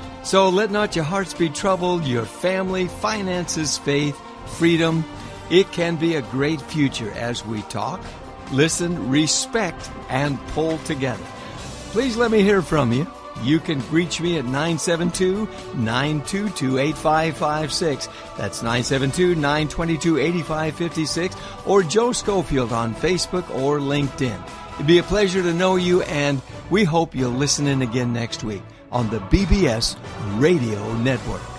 So let not your hearts be troubled, your family, finances, faith, freedom. It can be a great future as we talk, listen, respect, and pull together. Please let me hear from you. You can reach me at nine seven two, nine two two, eight five five six. That's nine seven two, nine two two, eight five five six, or Joe Schofield on Facebook or LinkedIn. It'd be a pleasure to know you, and we hope you'll listen in again next week on the B B S Radio Network.